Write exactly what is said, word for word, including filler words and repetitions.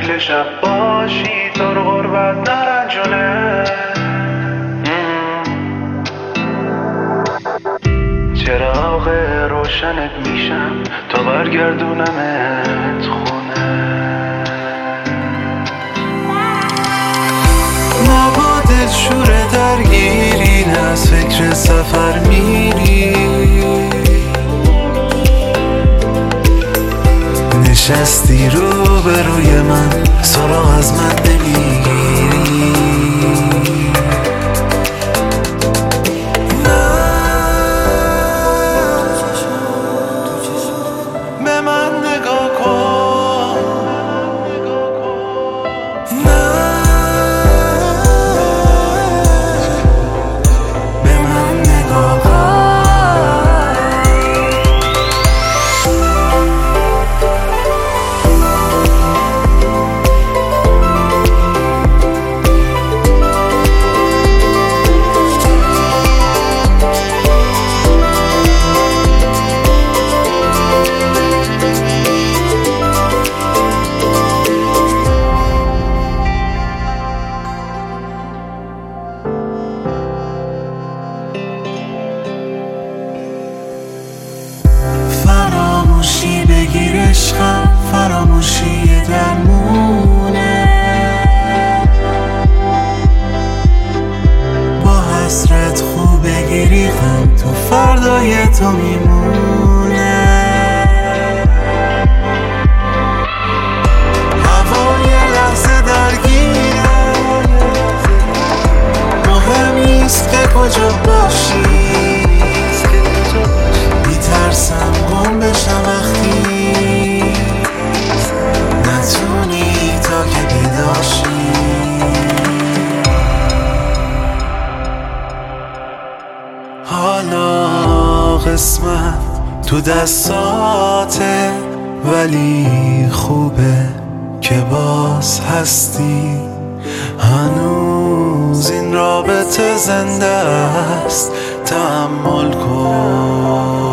شکل شب باشی تو رو غربت نرنجونه. چراغ روشنت میشم تا برگردونمت خونه. نباید شور درگیری نه از فکر سفر میری. نشستی رو به روی من سراغ از من نمیگیری. به من نگاه کن، به من نگاه کن. فراموشی بگیر عشقم، فراموشی درمونه. با حسرت خوب بگیری غم تو فردای تو میمونه. هوای لحظه درگیره، مهم نیست که کجا باشی. میترسم گم بشم وقتی نتونی تا که پیداشی. حالا قسمت تو دستاته ولی خوبه که باز هستی. هنوز این رابطه زنده است، تحمل کن.